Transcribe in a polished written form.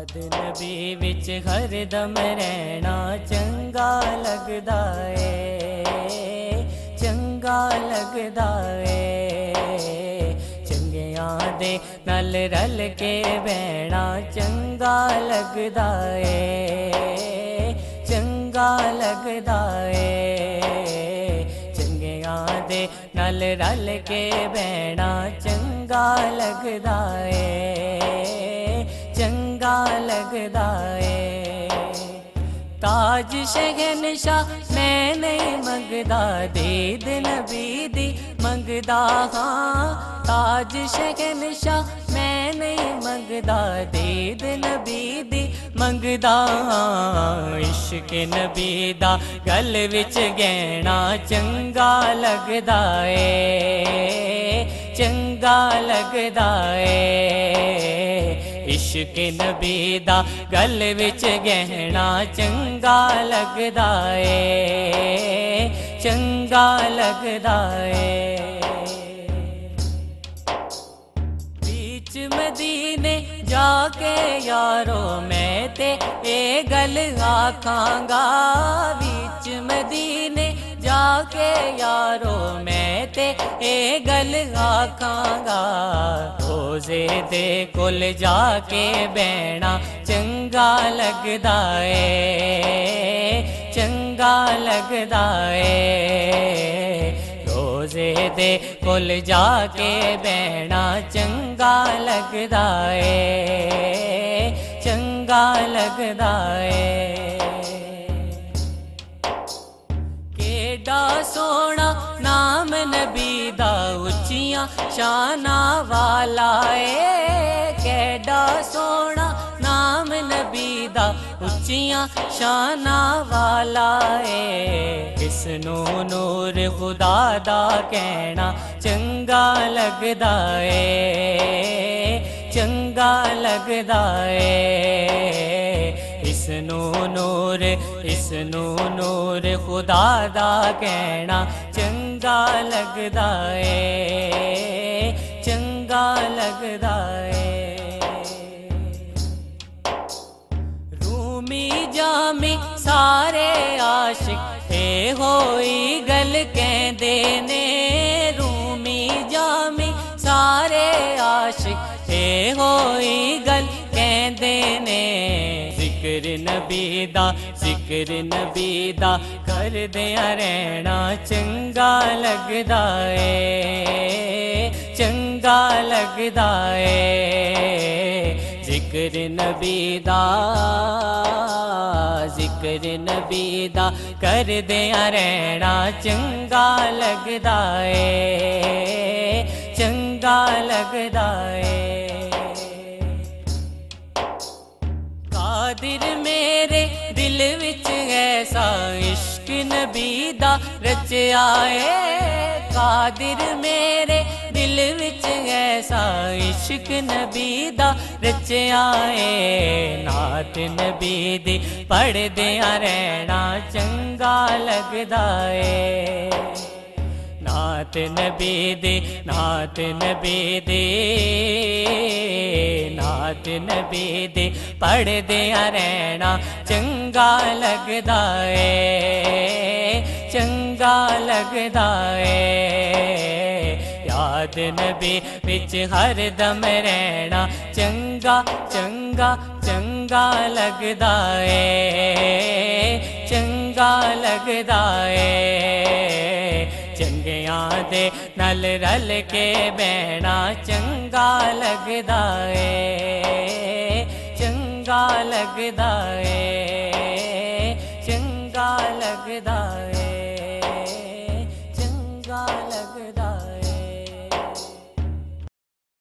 نبی وچ ہر دم رہنا چنگا لگدا اے، چنگا لگدا اے، چنگیاں دے نال رل کے بہنا چنگا لگدا اے، چنگا لگدا اے، چنگیاں دے نال رل کے بہنا چنگا لگدا اے، چنگا لگدا اے۔ تاج شہنشاہ میں نہیں منگدا، دید نبی دی منگدا ہاں، تاج شہنشاہ میں نہیں منگدا، دید نبی دی منگدا ہاں، عشق نبی دا گل وچ گہنا چنگا لگدا اے، چنگا لگدا اے، عشق نبی دا گل وچ گہنا چنگا لگدا اے، چنگا لگدا اے۔ بیچ مدینے جا کے یارو میں تے اے گل آکھاں گا، بیچ مدینے جا کے یارو میں تے اے گل آکھاں گا، روزے دے کول جا کے بہنا چنگا لگدا اے، چنگا لگدا اے، روزے دے کول جا کے بہنا چنگا لگدا اے، چنگا لگدا اے۔ کیڈا سونا نام نبی دا اچیاں شاناں والا اے، کیڈا سونا نام نبی دا اچیاں شاناں والا اے، اس نو نور خدا دا کہنا چنگا لگدا اے، چنگا لگدا اے، اس نو نور خدا دا کہنا چنگا لگدا اے، چنگا لگدا اے۔ رومی جامی سارے عاشق اے ہوئی گل کہندے نے، رومی جامی سارے عاشق اے ہوئی گل کہندے نے، ذکر نبی دا کردیاں رہنا چنگا لگدا اے، چنگا لگدا اے، ذکر نبی دا کردیاں رہنا چنگا لگدا اے، چنگا لگدا اے۔ قادر میرے دل وچ ایسا عشق نبی دا رچیا اے، قادر میرے دل وچ ایسا عشق نبی دا رچیا اے، نعت نبی دی پڑھدیاں رہنا چنگا لگدا اے، نعت نبی دی پڑھدیاں رہنا چنگا لگدا اے، چنگا لگدا اے، یاد نبی وچ ہر دم رہنا چنگا چنگا چنگا لگدا اے، چنگا لگدا اے، چنگیاں دے نال رل کے بہنا چنگا لگدا اے، چنگا لگدا اے۔